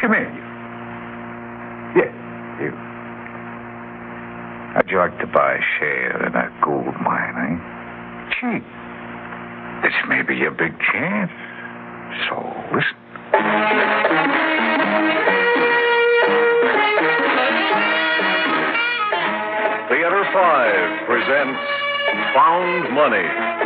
Come here, you. Yes, you. How'd you like to buy a share in a gold mine, eh? Cheap. This may be your big chance. So, listen. Theater 5 presents Found Money.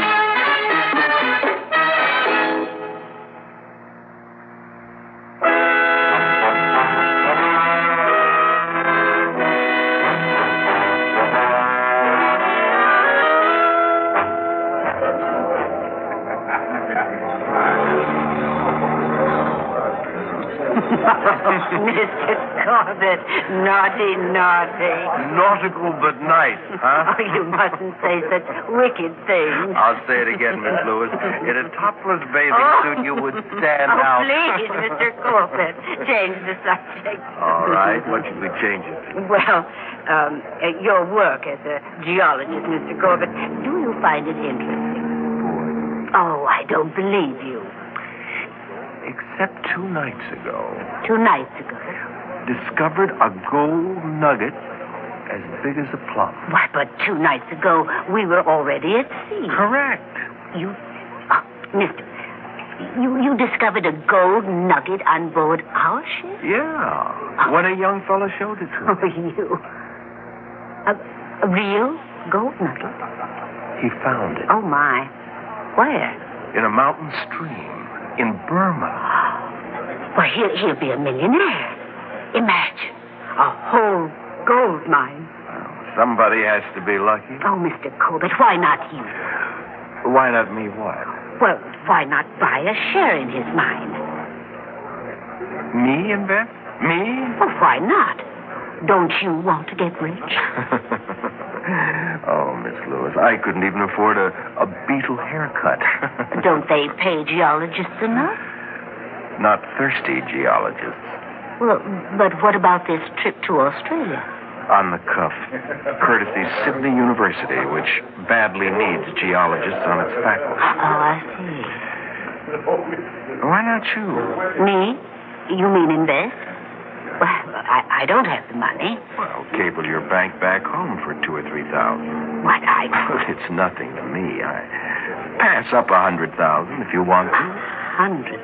Mr. Corbett, naughty. Nautical but nice, huh? Oh, you mustn't say such wicked things. I'll say it again, Miss Lewis. In a topless bathing suit, you would stand out. Please, Mr. Corbett, change the subject. All right. What should we change it to? Well, your work as a geologist, Mr. Corbett, do you find it interesting? Oh, I don't believe you. Except 2 nights ago. 2 nights ago? Discovered a gold nugget as big as a plum. Why, but 2 nights ago, we were already at sea. Correct. Mister, you discovered a gold nugget on board our ship? Yeah. When a young fellow showed it to me. Oh, you. A real gold nugget? He found it. Oh, my. Where? In a mountain stream. In Burma. Well, he'll be a millionaire. Imagine. A whole gold mine. Well, somebody has to be lucky. Oh, Mr. Corbett, why not you? Why not me what? Well, why not buy a share in his mine? Me invest? Me? Well, why not? Don't you want to get rich? Oh, Miss Lewis, I couldn't even afford a beetle haircut. Don't they pay geologists enough? Not thirsty geologists. Well, but what about this trip to Australia? On the cuff. Courtesy Sydney University, which badly needs geologists on its faculty. Oh, I see. Why not you? Me? You mean invest? Well, I don't have the money. Well, cable your bank back home for $2,000 or $3,000. What, Well, it's nothing to me. I pass up $100,000 if you want to. $100,000.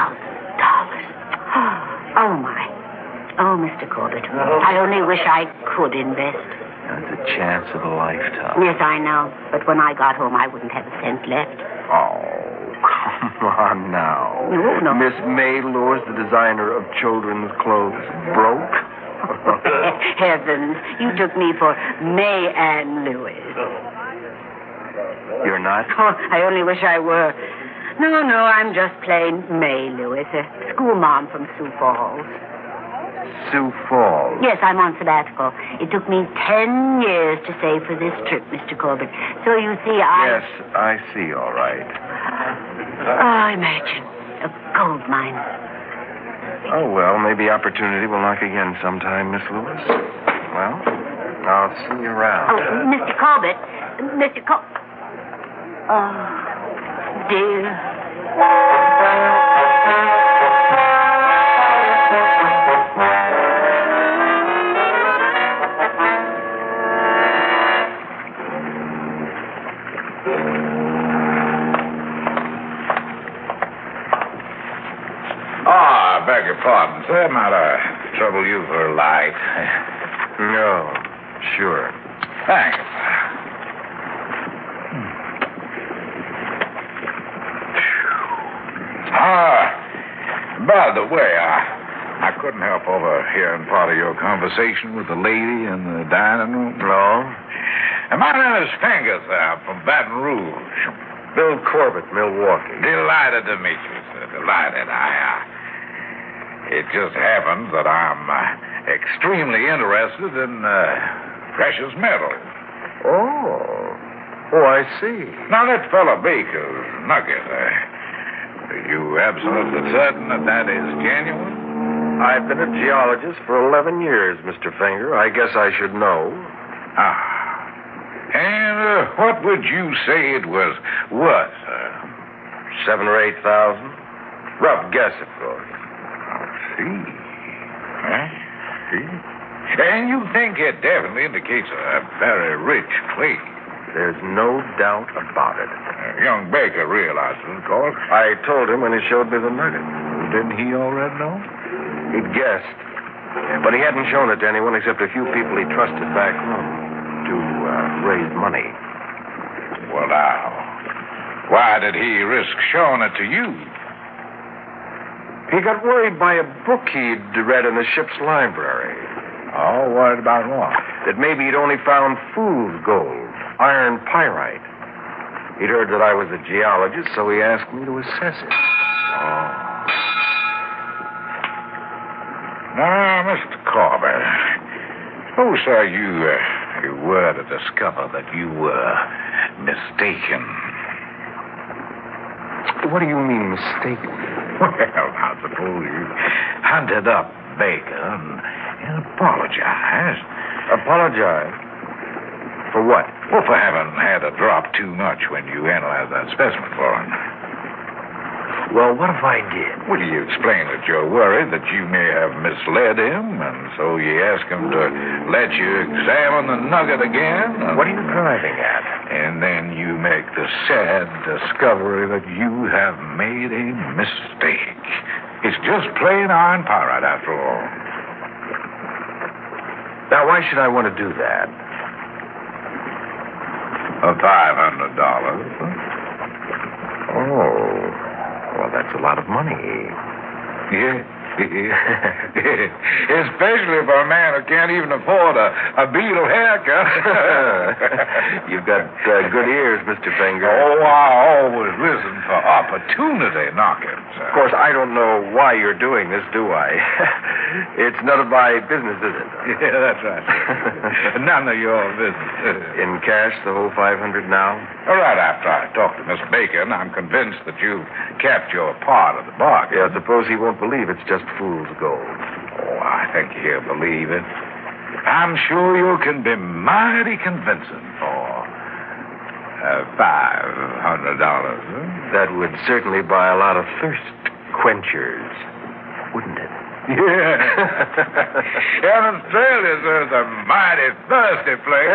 Oh, my. Oh, Mr. Corbett, I only wish I could invest. That's a chance of a lifetime. Yes, I know. But when I got home, I wouldn't have a cent left. Oh, come on now. No. Miss May Lewis, the designer of children's clothes, broke? Heavens, you took me for May Ann Lewis. You're not? Oh, I only wish I were. No, I'm just plain May Lewis, a school mom from Sioux Falls. Sioux Falls? Yes, I'm on sabbatical. It took me 10 years to save for this trip, Mr. Corbett. So you see, Yes, I see, all right. Imagine. A gold mine. Oh, well, maybe opportunity will knock again sometime, Miss Lewis. Well, I'll see you around. Oh, Mr. Corbett. Oh, dear. I beg your pardon, sir. Might I trouble you for a light? No, sure. Thanks. By the way, I couldn't help overhearing part of your conversation with the lady in the dining room. No? And my name is Finger, sir. I'm from Baton Rouge. Bill Corbett, Milwaukee. Delighted to meet you, sir. Delighted. It just happens that I'm extremely interested in precious metals. Oh, I see. Now, that fellow Baker's nugget, are you absolutely certain that is genuine? I've been a geologist for 11 years, Mr. Finger. I guess I should know. And what would you say it was worth, sir? 7,000 or 8,000. Rough guess, of course. I see. See? And you think it definitely indicates a very rich clay. There's no doubt about it. Young Baker realizes it, of course. I told him when he showed me the nugget. Didn't he already know? He'd guessed. But he hadn't shown it to anyone except a few people he trusted back home to raise money. Well, now, why did he risk showing it to you? He got worried by a book he'd read in the ship's library. Oh, worried about what? That maybe he'd only found fool's gold, iron pyrite. He'd heard that I was a geologist, so he asked me to assess it. Oh. Now, Mr. Corbett, suppose, sir, you were to discover that you were mistaken. What do you mean, mistaken? Well, now, suppose you hunted up Baker and apologized. Apologize? For what? Well, for having had a drop too much when you analyzed that specimen for him. Well, what if I did? Well, you explained that you're worried that you may have misled him, and so you ask him to let you examine the nugget again. What are you driving at? And then you make the sad discovery that you have made a mistake. It's just plain iron pyrite, after all. Now, why should I want to do that? $500. Oh, well, that's a lot of money. Yeah. Especially for a man who can't even afford a beetle haircut. You've got good ears, Mr. Finger. Oh, I always listen for opportunity knockings. Of course, I don't know why you're doing this, do I? It's none of my business, is it? Yeah, that's right. None of your business. In cash, the whole $500 now? All right, after I talked to Miss Bacon, I'm convinced that you've kept your part of the bargain. Yeah, suppose he won't believe it's just fool's gold. Oh, I think he'll believe it. I'm sure you can be mighty convincing for $500. That would certainly buy a lot of thirst quenchers, wouldn't it? Yeah. And Australia's a mighty thirsty place.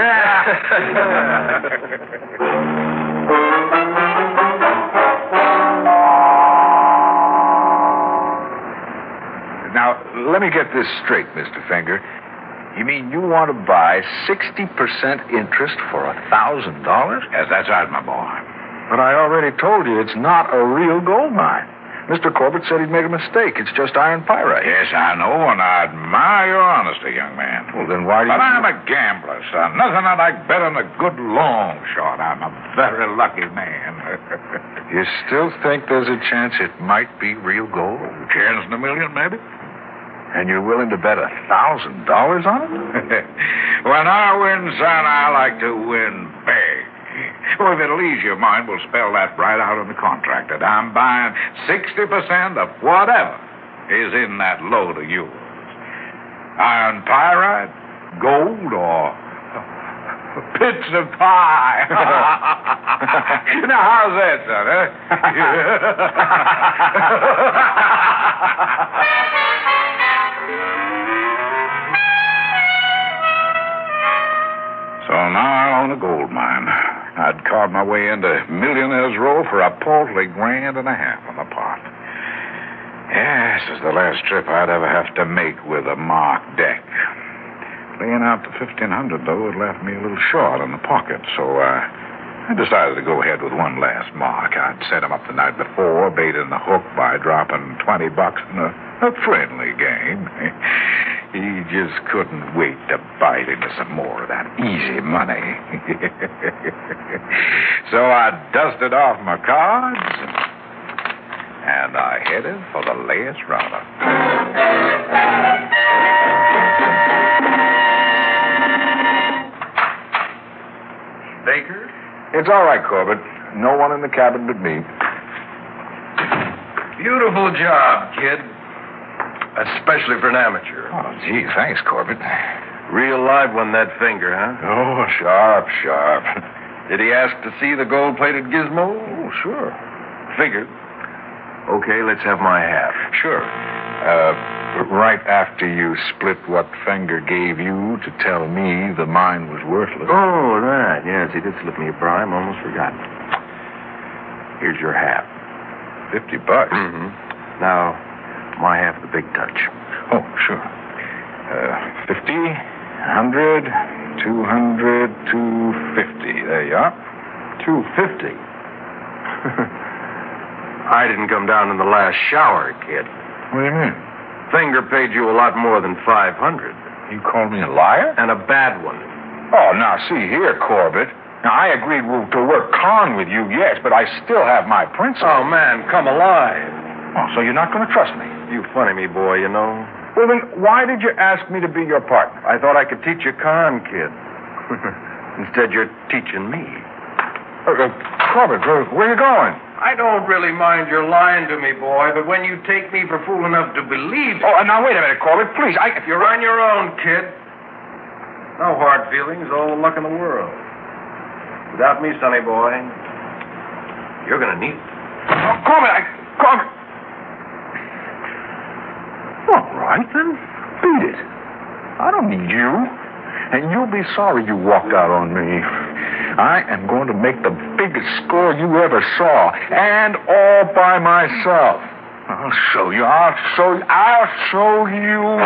Now, let me get this straight, Mr. Finger. You mean you want to buy 60% interest for $1,000? Yes, that's right, my boy. But I already told you it's not a real gold mine. Mr. Corbett said he'd made a mistake. It's just iron pyrite. Yes, I know, and I admire your honesty, young man. Well, then why do you... But I'm a gambler, son. Nothing I like better than a good long shot. I'm a very lucky man. You still think there's a chance it might be real gold? Chance in a million, maybe? And you're willing to bet $1,000 on it? When I win, son, I like to win big. Well, if it'll ease your mind, we'll spell that right out in the contract that I'm buying 60% of whatever is in that load of yours. Iron pyrite, gold, or bits of pie. Now, how's that, son, So now I own a gold mine. I'd carved my way into Millionaire's Row for a paltry $1.5 on the pot. Yes, this is the last trip I'd ever have to make with a marked deck. Laying out the $1,500, though, it left me a little short in the pocket, so I decided to go ahead with one last mark. I'd set him up the night before, baiting the hook by dropping $20 in a friendly game. He just couldn't wait to bite into some more of that easy money. So I dusted off my cards, and I headed for the last runner. Baker? It's all right, Corbett. No one in the cabin but me. Beautiful job, kid. Especially for an amateur. Oh, gee, thanks, Corbett. Real live one, that finger, huh? Oh, sharp. Did he ask to see the gold-plated gizmo? Oh, sure. Figured. Okay, let's have my half. Sure. Right after you split what Fenger gave you to tell me the mine was worthless. Oh, that. Yes, he did slip me a bribe. Almost forgotten. Here's your half. $50. Mm-hmm. Now, my half of the big touch. Oh, sure. 50, 100, 200, 250. There you are. 250. I didn't come down in the last shower, kid. What do you mean? Fenger paid you a lot more than 500. You called me a liar? And a bad one. Oh, now, see here, Corbett. Now, I agreed to work con with you, yes, but I still have my principles. Oh, man, come alive. Oh, so you're not going to trust me? You funny me, boy, you know. Well, then, why did you ask me to be your partner? I thought I could teach you con, kid. Instead, you're teaching me. Corbett, where are you going? I don't really mind your lying to me, boy, but when you take me for fool enough to believe it... Oh, now, wait a minute, Corbett, please. You're on your own, kid. No hard feelings, all the luck in the world. Without me, sonny boy, you're going to need it. Oh, Corbett, Corbett. All right, then. Beat it. I don't need you. And you'll be sorry you walked out on me. I am going to make the biggest score you ever saw, and all by myself. I'll show you. I'll show you.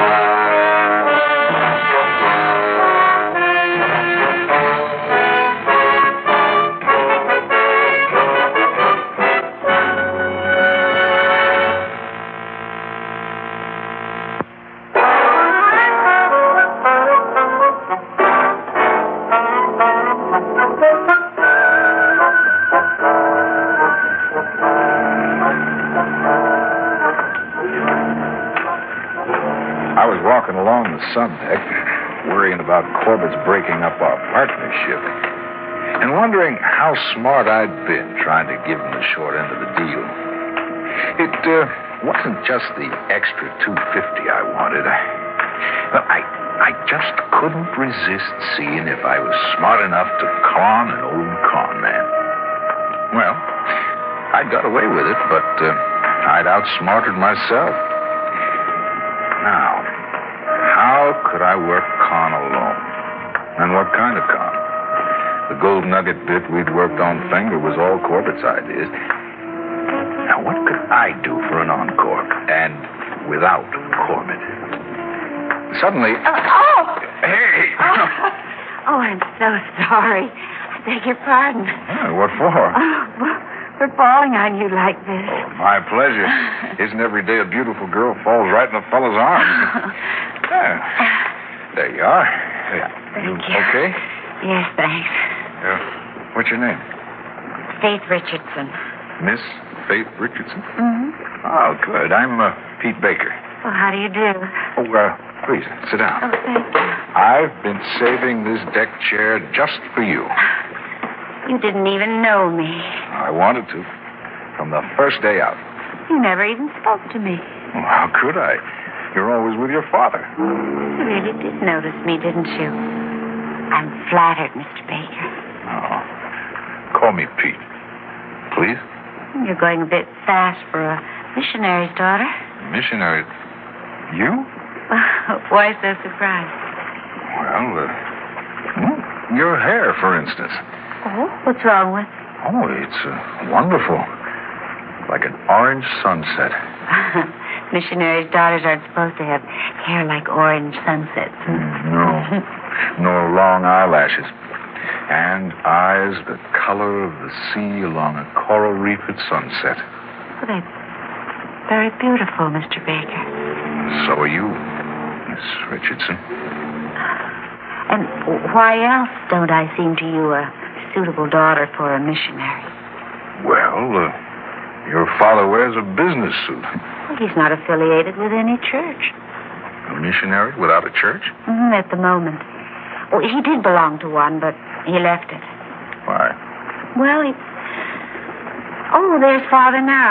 I was walking along the sun deck, worrying about Corbett's breaking up our partnership, and wondering how smart I'd been trying to give him the short end of the deal. It wasn't just the extra $250 I wanted. I just couldn't resist seeing if I was smart enough to con an old con man. Well, I got away with it, but I'd outsmarted myself. Now, how could I work con alone? And what kind of con? The gold nugget bit we'd worked on Fenger was all Corbett's ideas. Now, what could I do for an encore? And without Corbett? Suddenly... Hey! Oh, I'm so sorry. I beg your pardon. What for? For falling on you like this. Oh, my pleasure. Isn't every day a beautiful girl falls right in a fellow's arms? There you are. Thank you. Okay? Yes, thanks. What's your name? Faith Richardson. Miss Faith Richardson? Mm-hmm. Oh, good. I'm Pete Baker. Well, how do you do? Oh, please, sit down. Oh, thank you. I've been saving this deck chair just for you. You didn't even know me. I wanted to. From the first day out. You never even spoke to me. Well, how could I? You're always with your father. You really did notice me, didn't you? I'm flattered, Mr. Baker. Oh. Call me Pete. Please? You're going a bit fast for a missionary's daughter. Missionary? You? Why so surprised? Well, your hair, for instance. Oh, what's wrong with? Oh, it's wonderful. Like an orange sunset. Missionaries' daughters aren't supposed to have hair like orange sunsets. No. Nor long eyelashes. And eyes the color of the sea along a coral reef at sunset. Well, they're very beautiful, Mr. Baker. So are you, Miss Richardson. And why else don't I seem to you a suitable daughter for a missionary? Well, your father wears a business suit. Well, he's not affiliated with any church. A missionary without a church? At the moment. Well, he did belong to one, but he left it. Why? Well, Oh, there's Father now.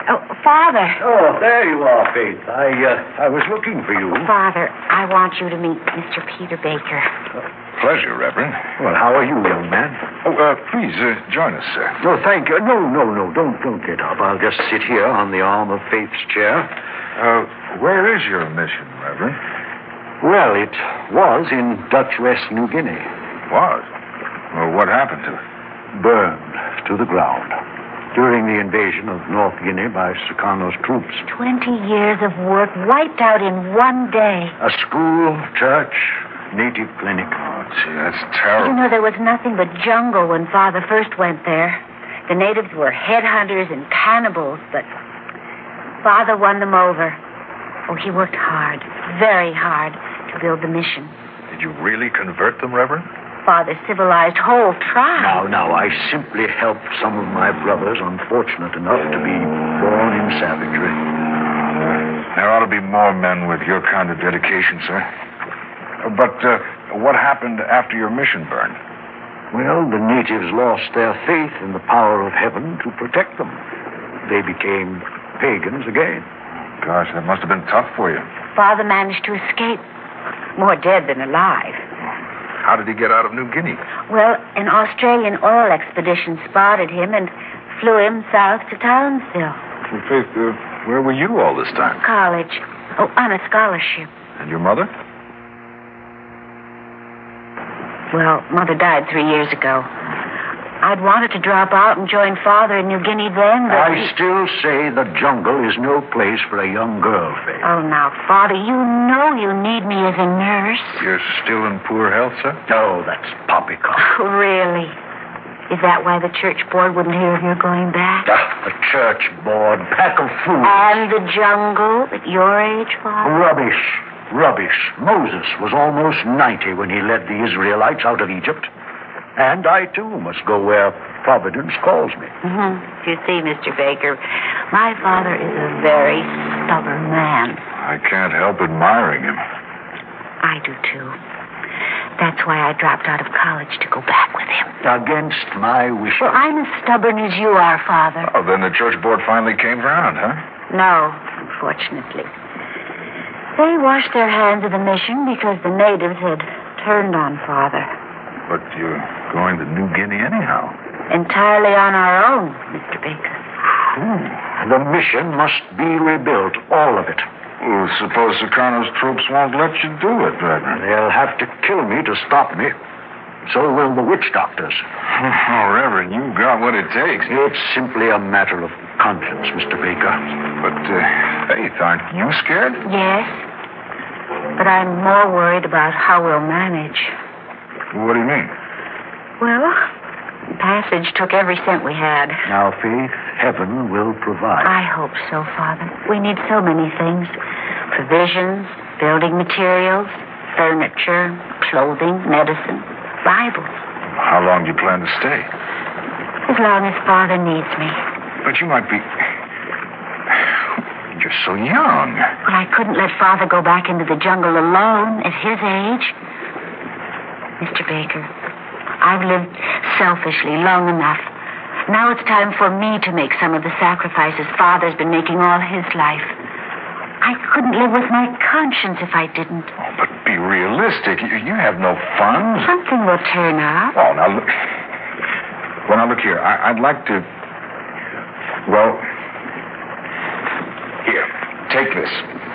Oh, Father. Oh, there you are, Faith. I was looking for you. Father, I want you to meet Mr. Peter Baker. Pleasure, Reverend. Well, how are you, young man? Oh, please, join us, sir. No, thank you. No. Don't get up. I'll just sit here on the arm of Faith's chair. Where is your mission, Reverend? Well, it was in Dutch West New Guinea. Was? Well, what happened to it? Burned to the ground during the invasion of North Guinea by Sukarno's troops. 20 years of work wiped out in one day. A school, church, native clinic. Oh, gee, that's You terrible. know, there was nothing but jungle when Father first went there. The natives were headhunters and cannibals, but Father won them over. Oh, he worked hard, very hard, to build the mission. Did you really convert them, Reverend? Father civilized whole tribes. Now, I simply helped some of my brothers unfortunate enough to be born in savagery. There ought to be more men with your kind of dedication, sir. But what happened after your mission burned? Well, the natives lost their faith in the power of heaven to protect them. They became pagans again. Gosh, that must have been tough for you. Father managed to escape, more dead than alive. How did he get out of New Guinea? Well, an Australian oil expedition spotted him and flew him south to Townsville. Well, Faith, where were you all this time? College. Oh, on a scholarship. And your mother? Well, Mother died 3 years ago. I'd wanted to drop out and join Father in New Guinea then, but... I still say the jungle is no place for a young girl, Faith. Oh, now, Father, you know you need me as a nurse. You're still in poor health, sir? No, that's poppycock. Oh, really? Is that why the church board wouldn't hear of your going back? The church board, pack of fools. And the jungle at your age, Father? Rubbish. Moses was almost 90 when he led the Israelites out of Egypt. And I, too, must go where Providence calls me. You see, Mr. Baker, my father is a very stubborn man. I can't help admiring him. I do, too. That's why I dropped out of college to go back with him. Against my wishes. Well, I'm as stubborn as you are, Father. Oh, then the church board finally came round, huh? No, unfortunately. They washed their hands of the mission because the natives had turned on Father. But you're going to New Guinea anyhow. Entirely on our own, Mr. Baker. The mission must be rebuilt, all of it. Well, suppose Sukarno's troops won't let you do it, Reverend. They'll have to kill me to stop me. So will the witch doctors. Oh, Reverend, you've got what it takes. It's simply a matter of conscience, Mr. Baker. But, Faith, aren't you scared? Yes, but I'm more worried about how we'll manage. What do you mean? Well, the passage took every cent we had. Now, Faith, heaven will provide. I hope so, Father. We need so many things. Provisions, building materials, furniture, clothing, medicine, Bibles. How long do you plan to stay? As long as Father needs me. But you might be... You're so young. Well, I couldn't let Father go back into the jungle alone at his age. Mr. Baker, I've lived selfishly long enough. Now it's time for me to make some of the sacrifices Father's been making all his life. I couldn't live with my conscience if I didn't. Oh, but be realistic. You have no funds. Something will turn up. Oh, now look. Well, now look here. I'd like to... Well... Here, take this.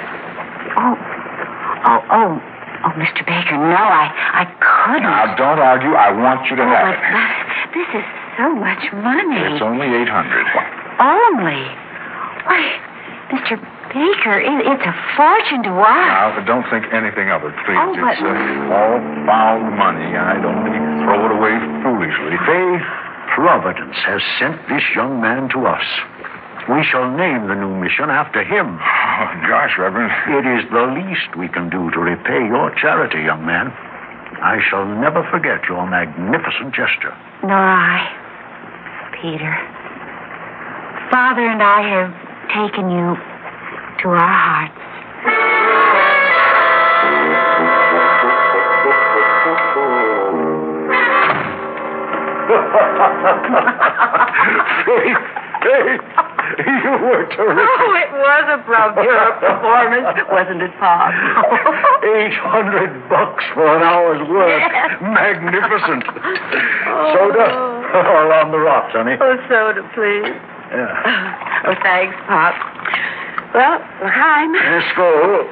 Oh, Mr. Baker, no, I couldn't. Now, don't argue. I want you to have but this is so much money. It's only $800. Only? Why, Mr. Baker, it's a fortune to us. Now, don't think anything of it, please. Oh, but... It's all found money. I don't mean to throw it away foolishly. Faith, Providence has sent this young man to us. We shall name the new mission after him. Oh, gosh, Reverend. It is the least we can do to repay your charity, young man. I shall never forget your magnificent gesture. Nor I, Peter. Father and I have taken you to our hearts. Faith, you were terrific. Oh, it was a bravura performance, wasn't it, Pop? $800 for an hour's work. Yes. Magnificent. Soda? All on the rocks, honey. Oh, soda, please. Yeah. Oh, thanks, Pop. Well, L'chaim. Let's go.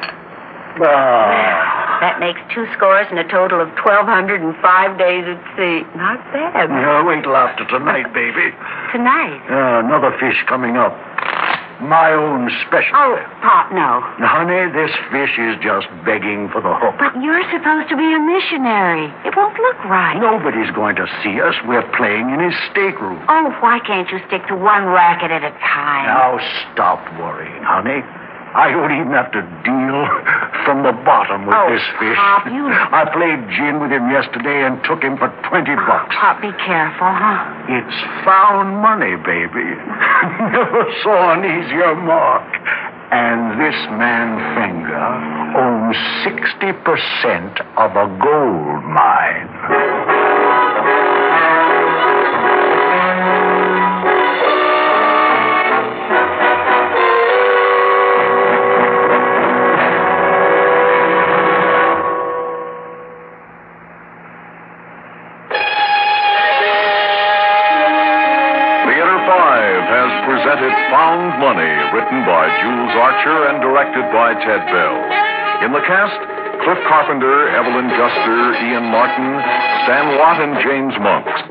That makes 2 scores and a total of 1,205 days at sea. Not bad. Yeah, wait till after tonight, baby. Tonight? Another fish coming up. My own special. Oh, Pop, no. Honey, this fish is just begging for the hook. But you're supposed to be a missionary. It won't look right. Nobody's going to see us. We're playing in his stateroom. Oh, why can't you stick to one racket at a time? Now stop worrying, honey. I don't even have to deal from the bottom with this fish. Pop, you... I played gin with him yesterday and took him for $20. Pop, be careful, huh? It's found money, baby. Never saw an easier mark. And this man Fenger owns 60% of a gold mine. Presented Found Money, written by Jules Archer and directed by Ted Bell. In the cast, Cliff Carpenter, Evelyn Juster, Ian Martin, Stan Watt, and James Monks.